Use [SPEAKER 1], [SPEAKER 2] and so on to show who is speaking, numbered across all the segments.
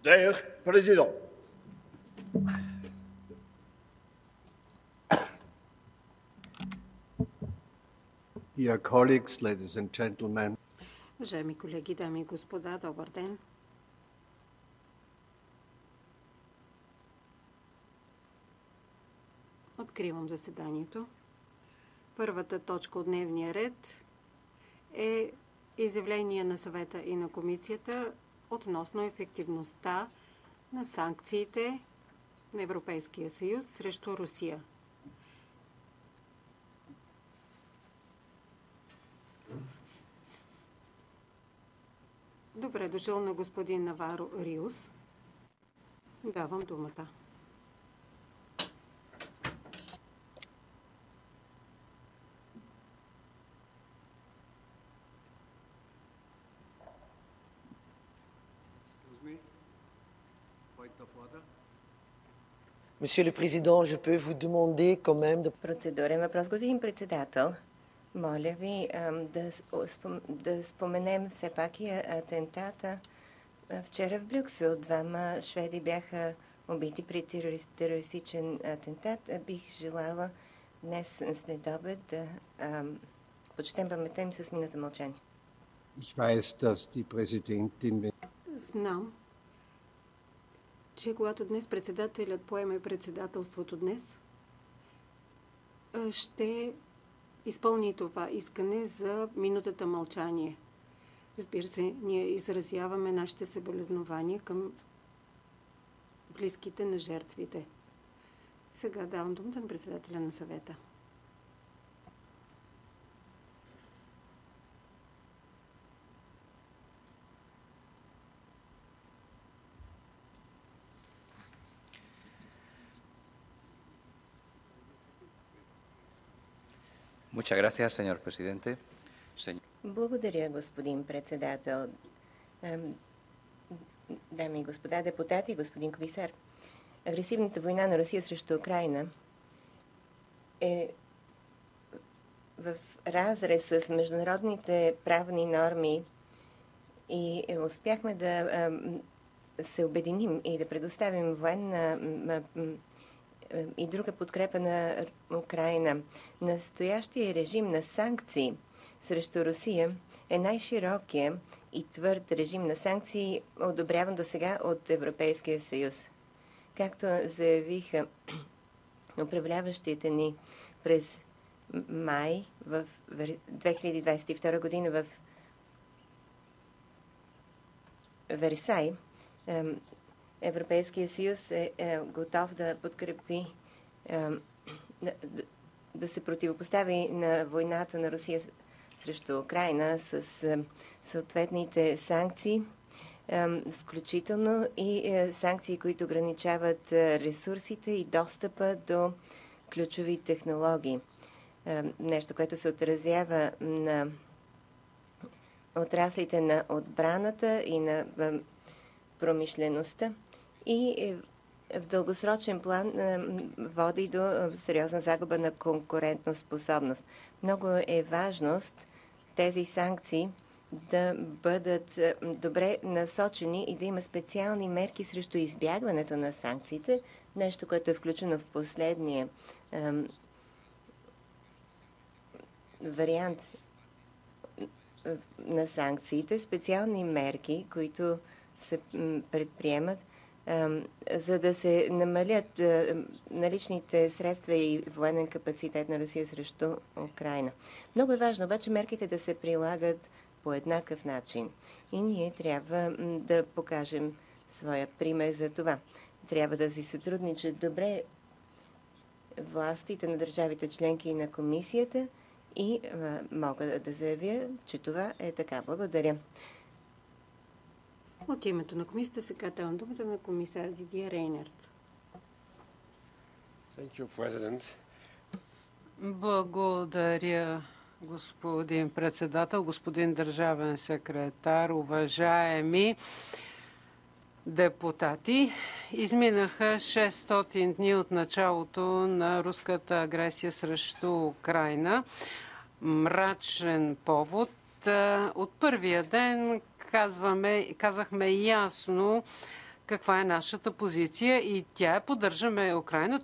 [SPEAKER 1] De heer president.
[SPEAKER 2] Dear colleagues, ladies and gentlemen.
[SPEAKER 3] Уважаеми колеги, дами и господа, добър ден. Откривам заседанието. Първата точка от дневния ред е изявление на съвета и на комисията относно ефективността на санкциите на Европейския съюз срещу Русия. Добре дошъл на господин Наваро Риус. Давам думата.
[SPEAKER 4] Monsieur le Président, je peux vous demander quand même de...
[SPEAKER 5] Процедурен въпрос, господин председател. Моля ви да споменем все пак и атентата вчера в Брюксел. Двама шведи бяха убити при терористичен атентат. Бих желала днес след обед да почетем паметта им с минута мълчание.
[SPEAKER 2] Ich weiß, dass die Präsidentin...
[SPEAKER 3] Знам, че когато днес председателят поеме председателството днес, ще изпълни това искане за минутата мълчание. Разбира се, ние изразяваме нашите съболезнования към близките на жертвите. Сега давам думата на председателя на съвета.
[SPEAKER 6] Muchas gracias, señor presidente.
[SPEAKER 5] Благодаря, господин председател. Дами и господа депутати, господин комисар, агресивната война на Русия срещу Украйна е в разрез с международните правни норми и успяхме да се обединим и да предоставим военна и друга подкрепа на Украйна. Настоящия режим на санкции срещу Русия е най-широкия и твърд режим на санкции, одобряван до сега от Европейския съюз. Както заявиха управляващите ни през май в 2022 година в Версай, Европейския съюз е готов да подкрепи, да се противопостави на войната на Русия срещу Украйна с съответните санкции, включително и санкции, които ограничават ресурсите и достъпа до ключови технологии. Нещо, което се отразява на отраслите на отбраната и на промишлеността и в дългосрочен план води до сериозна загуба на конкурентна способност. Много е важност тези санкции да бъдат добре насочени и да има специални мерки срещу избягването на санкциите, нещо, което е включено в последния вариант на санкциите, специални мерки, които се предприемат, за да се намалят наличните средства и военен капацитет на Русия срещу Украйна. Много е важно обаче мерките да се прилагат по еднакъв начин. И ние трябва да покажем своя пример за това. Трябва да си сътрудничат добре властите на държавите членки и на комисията и мога да заявя, че това е така. Благодаря.
[SPEAKER 3] От името на комисията сега давам думата на комисар Дидие Рейнерц.
[SPEAKER 7] Благодаря, господин председател, господин държавен секретар, уважаеми депутати. Изминаха 600 дни от началото на руската агресия срещу Украйна. Мрачен повод. От първия ден казахме ясно, каква е нашата позиция и тя поддържаме Украйна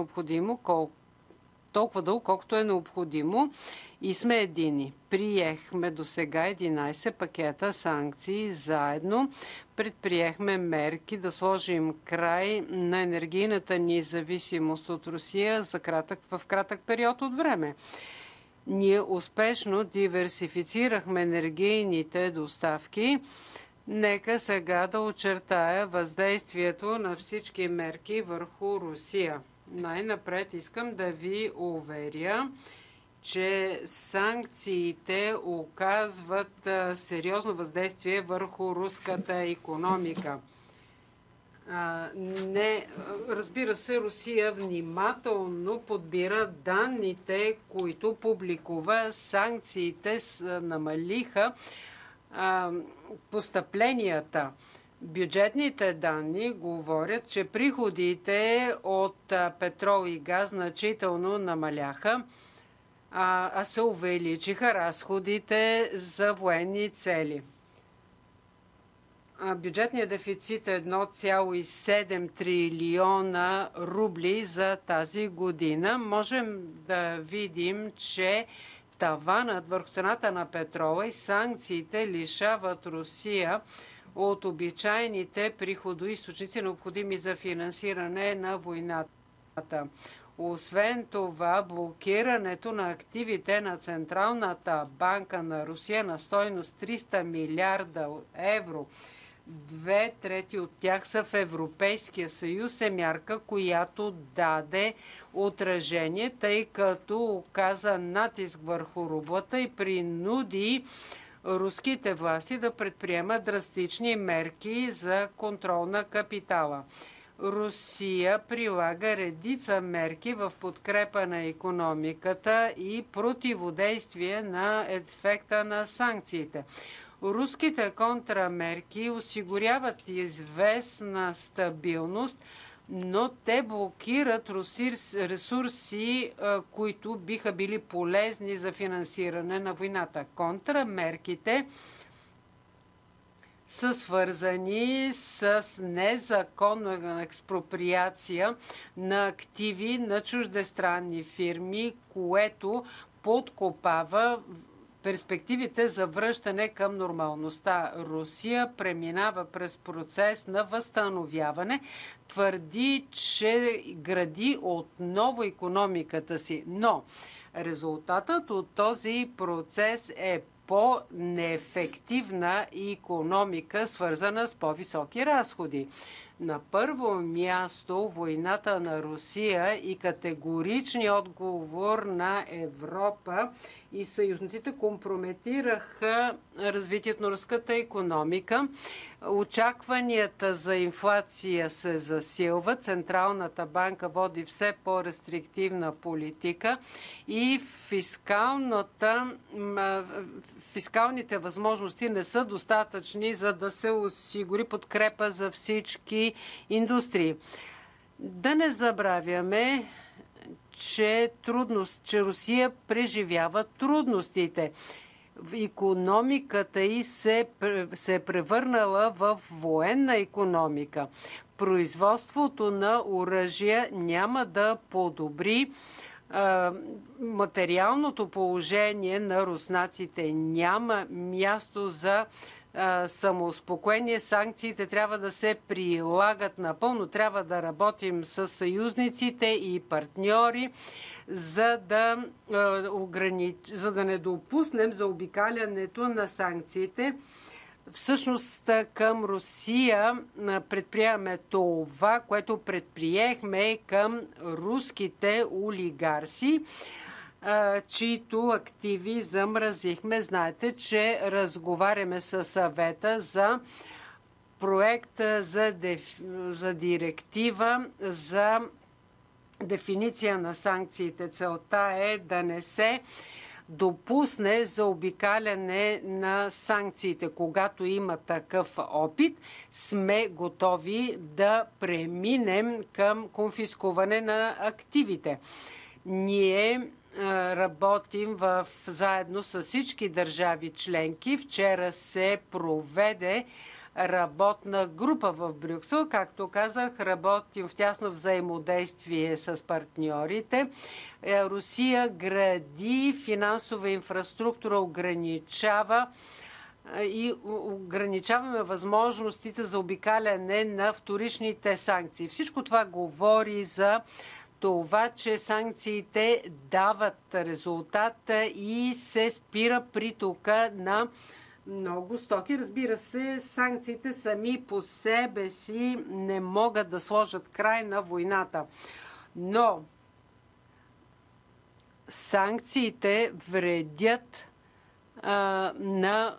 [SPEAKER 7] толкова дълго, колкото е необходимо и сме едини. Приехме до сега 11 пакета санкции заедно. Предприехме мерки да сложим край на енергийната ни зависимост от Русия в кратък период от време. Ние успешно диверсифицирахме енергийните доставки. Нека сега да очертая въздействието на всички мерки върху Русия. Най-напред искам да ви уверя, че санкциите оказват сериозно въздействие върху руската икономика. Разбира се, Русия внимателно подбира данните, които публикува. Санкциите намалиха постъпленията. Бюджетните данни говорят, че приходите от петрол и газ значително намаляха, а се увеличиха разходите за военни цели. Бюджетният дефицит е 1,7 трилиона рубли за тази година. Можем да видим, че таванът върху цената на петрола и санкциите лишават Русия от обичайните приходоизточници, необходими за финансиране на войната. Освен това, блокирането на активите на Централната банка на Русия на стойност 300 милиарда евро, 2/3 от тях са в Европейския съюз, е мярка, която даде отражение, тъй като оказа натиск върху рублата и принуди руските власти да предприемат драстични мерки за контрол на капитала. Русия прилага редица мерки в подкрепа на икономиката и противодействие на ефекта на санкциите. Руските контрамерки осигуряват известна стабилност, но те блокират ресурси, които биха били полезни за финансиране на войната. Контрамерките са свързани с незаконна експроприация на активи на чуждестранни фирми, което подкопава перспективите за връщане към нормалността. Русия преминава през процес на възстановяване, твърди, че гради отново икономиката си, но резултатът от този процес е по-неефективна икономика, свързана с по-високи разходи. На първо място войната на Русия и категоричният отговор на Европа и съюзниците компрометираха развитието на руската икономика. Очакванията за инфлация се засилват. Централната банка води все по-рестриктивна политика и фискалните възможности не са достатъчни, за да се осигури подкрепа за всички индустрии. Да не забравяме, че Русия преживява трудностите. Икономиката й се е превърнала в военна икономика. Производството на оръжия няма да подобри материалното положение на руснаците. Няма място за самоуспокоение. Санкциите трябва да се прилагат напълно. Трябва да работим с съюзниците и партньори, за да не допуснем заобикалянето на санкциите. Всъщност към Русия предприемаме това, което предприехме към руските олигарси, чието активи замразихме. Знаете, че разговаряме със съвета за проект за директива за дефиниция на санкциите. Целта е да не се допусне заобикаляне на санкциите. Когато има такъв опит, сме готови да преминем към конфискуване на активите. Ние работим заедно с всички държави членки. Вчера се проведе работна група в Брюксел. Както казах, работим в тясно взаимодействие с партньорите. Русия гради финансова инфраструктура, ограничаваме възможностите за обикаляне на вторичните санкции. Всичко това говори за това, че санкциите дават резултата и се спира притока на много стоки. Разбира се, санкциите сами по себе си не могат да сложат край на войната. Но санкциите вредят на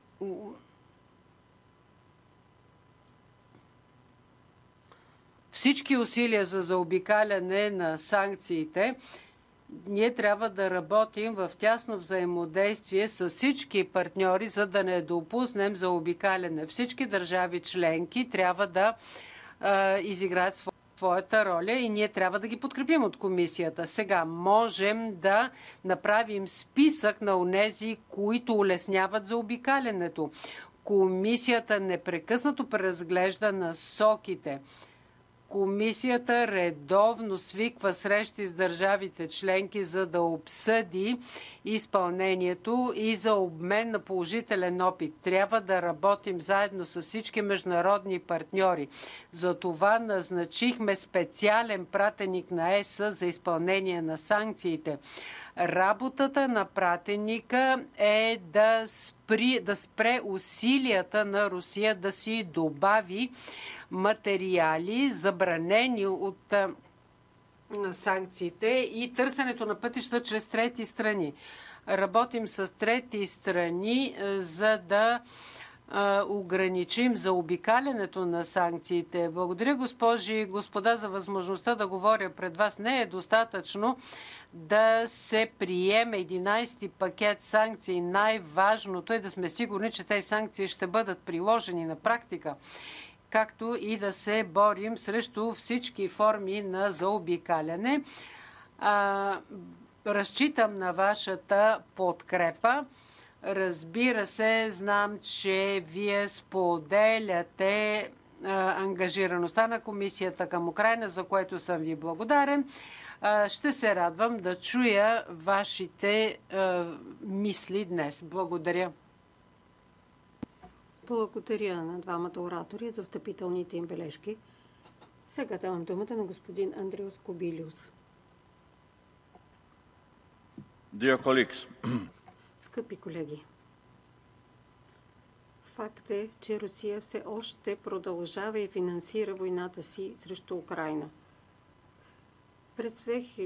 [SPEAKER 7] всички усилия за заобикаляне на санкциите. Ние трябва да работим в тясно взаимодействие с всички партньори, за да не допуснем заобикаляне. Всички държави членки трябва да изиграят своята роля и ние трябва да ги подкрепим от комисията. Сега можем да направим списък на онези, които улесняват заобикалянето. Комисията непрекъснато преразглежда насоките. Комисията редовно свиква срещи с държавите членки, за да обсъди изпълнението и за обмен на положителен опит. Трябва да работим заедно с всички международни партньори. Затова назначихме специален пратеник на ЕС за изпълнение на санкциите. Работата на пратеника е да спре усилията на Русия да си добави материали, забранени от санкциите и търсенето на пътища чрез трети страни. Работим с трети страни, за да ограничим заобикалянето на санкциите. Благодаря, госпожи и господа, за възможността да говоря пред вас. Не е достатъчно да се приеме 11-ти пакет санкции. Най-важното е да сме сигурни, че тези санкции ще бъдат приложени на практика, както и да се борим срещу всички форми на заобикаляне. Разчитам на вашата подкрепа. Разбира се, знам, че вие споделяте ангажираността на комисията към Украйна, за което съм ви благодарен. Ще се радвам да чуя вашите мисли днес. Благодаря.
[SPEAKER 3] Благодаря на двамата оратори за встъпителните им бележки. Сега давам думата на господин Андреус Кобилиус.
[SPEAKER 1] Dear colleagues,
[SPEAKER 3] Скъпи колеги, факт е, че Русия все още продължава и финансира войната си срещу Украйна. През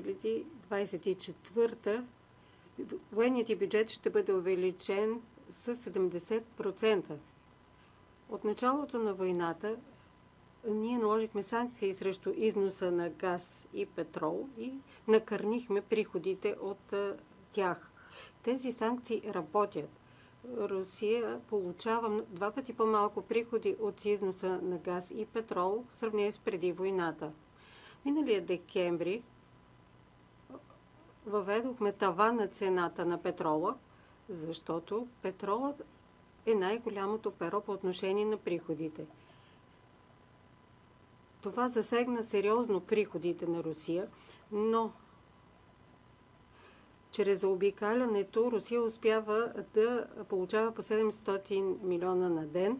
[SPEAKER 3] 2024 военният бюджет ще бъде увеличен с 70%. От началото на войната ние наложихме санкции срещу износа на газ и петрол и накърнихме приходите от тях. Тези санкции работят. Русия получава 2 пъти по-малко приходи от износа на газ и петрол в сравнение с преди войната. Миналия декември въведохме таван на цената на петрола, защото петролът е най-голямото перо по отношение на приходите. Това засегна сериозно приходите на Русия, но чрез заобикалянето Русия успява да получава по 700 милиона на ден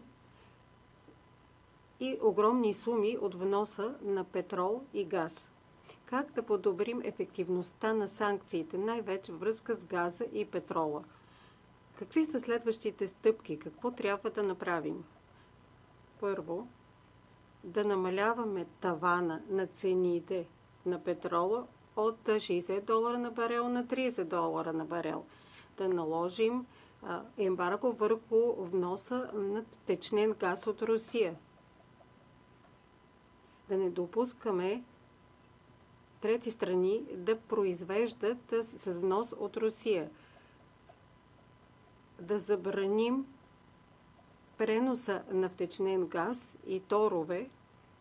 [SPEAKER 3] и огромни суми от вноса на петрол и газ. Как да подобрим ефективността на санкциите, най-вече във връзка с газа и петрола? Какви са следващите стъпки? Какво трябва да направим? Първо, да намаляваме тавана на цените на петрола от $60 на барел на $30 на барел. Да наложим ембарго върху вноса на втечнен газ от Русия. Да не допускаме трети страни да произвеждат с внос от Русия. Да забраним преноса на втечнен газ и торове.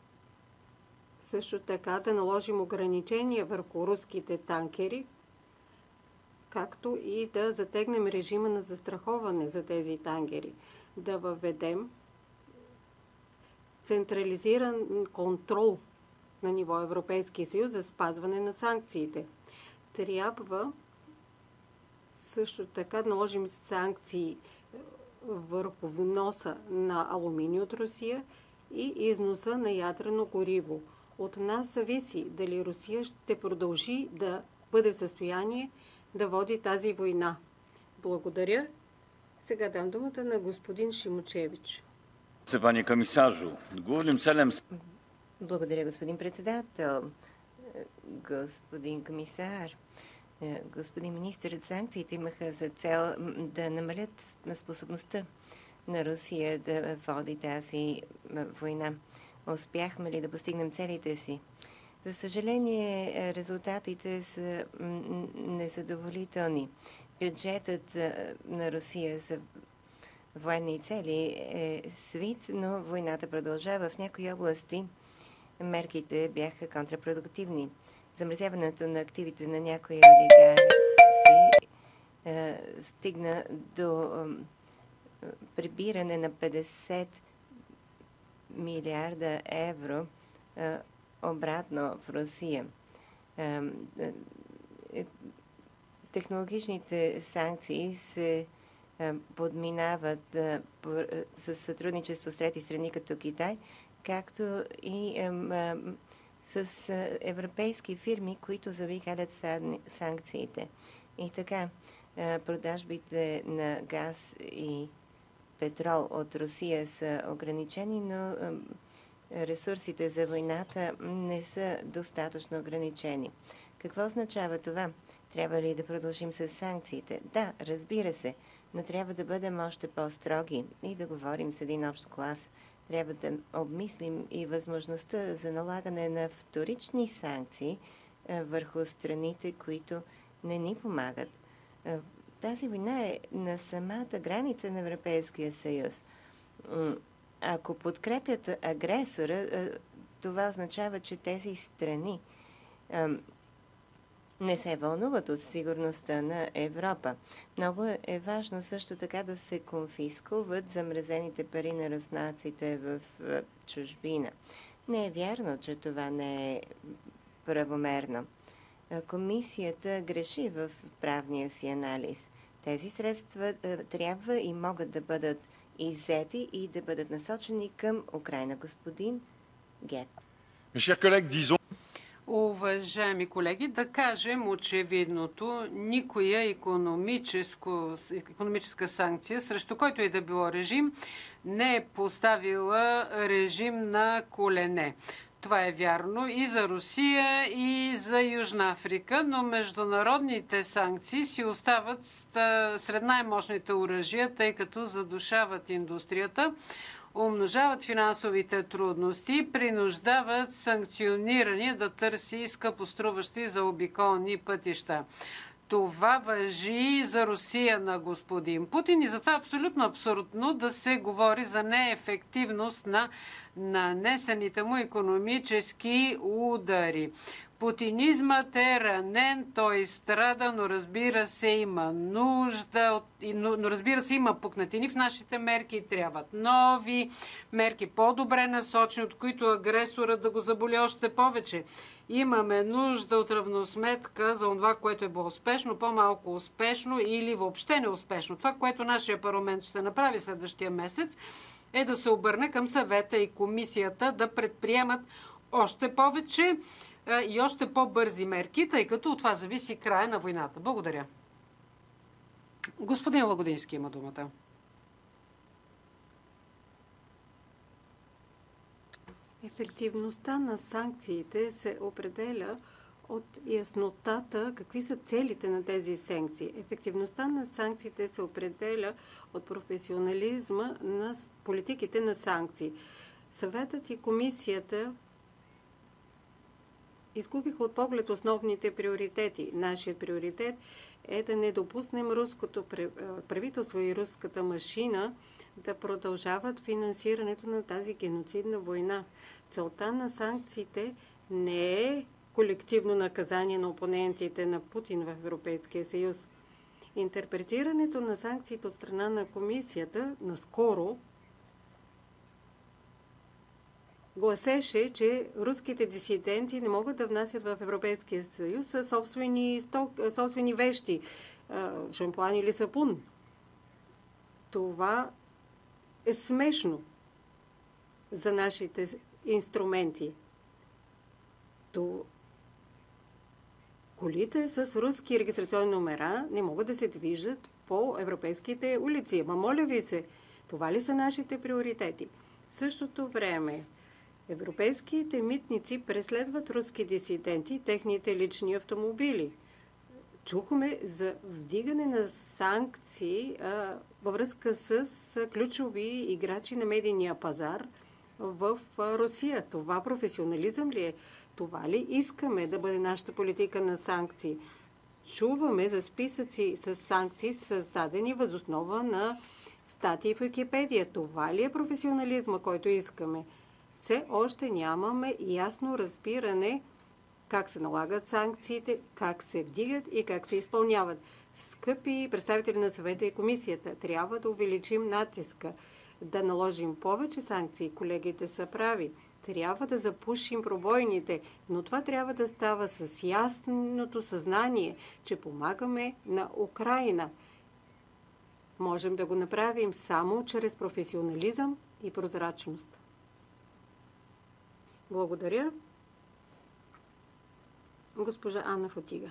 [SPEAKER 3] Също така да наложим ограничения върху руските танкери, както и да затегнем режима на застраховане за тези танкери. Да въведем централизиран контрол на ниво Европейския съюз за спазване на санкциите. Трябва също така да наложим санкции върху вноса на алуминий от Русия и износа на ядрено гориво. От нас зависи дали Русия ще продължи да бъде в състояние да води тази война. Благодаря. Сега дам думата на господин Шимучевич.
[SPEAKER 1] Panie komisarzu, głównym celem
[SPEAKER 5] Благодаря, господин председател, господин комисар, господин министър. Санкциите имаха за цел да намалят способността на Русия да води тази война. Успяхме ли да постигнем целите си? За съжаление, резултатите са незадоволителни. Бюджетът на Русия за военни цели е свит, но войната продължава. В някои области мерките бяха контрапродуктивни. Замразяването на активите на някои олигарси стигна до прибиране на 50 милиарда евро обратно в Русия. Технологичните санкции се подминават с сътрудничество с трети страни като Китай, както и с европейски фирми, които заобикалят санкциите. И така, продажбите на газ и петрол от Русия са ограничени, но ресурсите за войната не са достатъчно ограничени. Какво означава това? Трябва ли да продължим с санкциите? Да, разбира се, но трябва да бъдем още по-строги и да говорим с един общ глас. Трябва да обмислим и възможността за налагане на вторични санкции върху страните, които не ни помагат. Тази война е на самата граница на Европейския съюз. Ако подкрепят агресора, това означава, че тези страни не се вълнуват от сигурността на Европа. Много е важно също така да се конфискуват замразените пари на руснаците в чужбина. Не е вярно, че това не е правомерно. Комисията греши в правния си анализ. Тези средства трябва и могат да бъдат иззети и да бъдат насочени към Украйна. Господин Гет.
[SPEAKER 7] Уважаеми колеги, да кажем очевидното, никоя икономическа санкция, срещу който и да било режим, не е поставила режим на колене. Това е вярно и за Русия, и за Южна Африка, но международните санкции си остават сред най-мощните оръжия, тъй като задушават индустрията, умножават финансовите трудности, принуждават санкционирани да търси скъпоструващи заобиколни пътища. Това важи за Русия на господин Путин и затова е абсолютно абсурдно да се говори за неефективност на нанесените му икономически удари. Путинизмът е ранен, той страда, но разбира се има нужда, но разбира се има пукнатини в нашите мерки, трябват нови мерки, по-добре насочени, от които агресора да го заболи още повече. Имаме нужда от равносметка за това, което е било успешно, по-малко успешно или въобще неуспешно. Това, което нашия парламент ще направи следващия месец, е да се обърне към съвета и комисията да предприемат още повече и още по-бързи мерки, тъй като от това зависи края на войната. Благодаря. Господин Лагодински има думата.
[SPEAKER 3] Ефективността на санкциите се определя от яснотата какви са целите на тези санкции. Ефективността на санкциите се определя от професионализма на политиките на санкции. Съветът и комисията изгубиха от поглед основните приоритети. Нашият приоритет е да не допуснем руското правителство и руската машина да продължават финансирането на тази геноцидна война. Целта на санкциите не е колективно наказание на опонентите на Путин в Европейския съюз. Интерпретирането на санкциите от страна на комисията наскоро гласеше, че руските дисиденти не могат да внасят в Европейския съюз собствени вещи, шампуан или сапун. Това е смешно за нашите инструменти. Колите с руски регистрационни номера не могат да се движат по европейските улици. Ама моля ви се, това ли са нашите приоритети? В същото време, европейските митници преследват руски дисиденти и техните лични автомобили. Чухме за вдигане на санкции във връзка с ключови играчи на медийния пазар в Русия. Това професионализъм ли е? Това ли искаме да бъде нашата политика на санкции? Чуваме за списъци с санкции, създадени въз основа на статии в Википедия. Това ли е професионализма, който искаме? Все още нямаме ясно разбиране как се налагат санкциите, как се вдигат и как се изпълняват. Скъпи представители на съвета и комисията, трябва да увеличим натиска, да наложим повече санкции. Колегите са прави. Трябва да запушим пробойните, но това трябва да става с ясното съзнание, че помагаме на Украйна. Можем да го направим само чрез професионализъм и прозрачност. Благодаря. Госпожа Анна Фотига.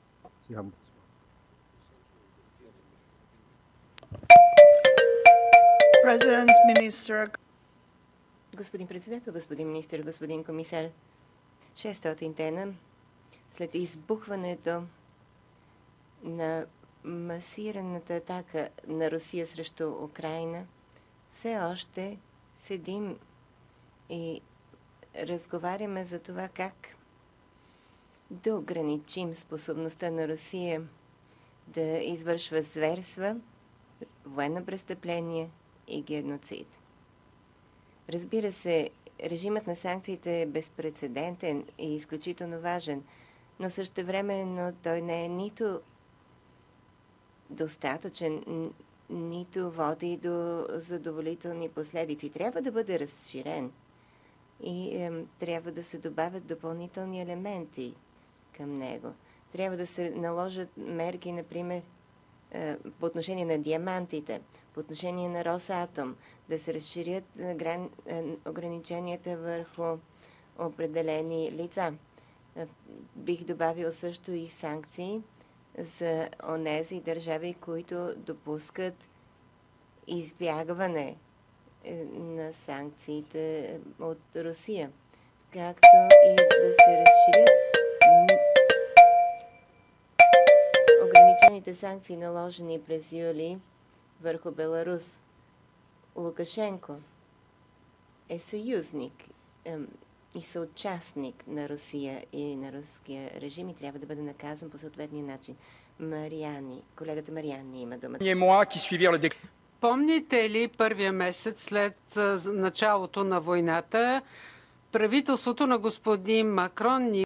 [SPEAKER 8] President, Minister.
[SPEAKER 5] Господин председател, господин министр, господин комисар, 600 дена след избухването на масираната атака на Русия срещу Украйна, все още седим и разговаряме за това как да ограничим способността на Русия да извършва зверства, военно престъпление и геноцид. Разбира се, режимът на санкциите е безпрецедентен и изключително важен, но същевременно той не е нито достатъчен, нито води до задоволителни последици. Трябва да бъде разширен и трябва да се добавят допълнителни елементи към него. Трябва да се наложат мерки, например, по отношение на диамантите, по отношение на Росатом, да се разширят ограниченията върху определени лица. Бих добавил също и санкции за онези държави, които допускат избягване на санкциите от Русия, както и да се разширят ограничените санкции, наложени през юли върху Беларус. Лукашенко е съюзник и съучастник на Русия и на руския режим и трябва да бъде наказан по съответния начин. Колегата Мариани има думата.
[SPEAKER 7] Помните ли първия месец след началото на войната правителството на господин Макрон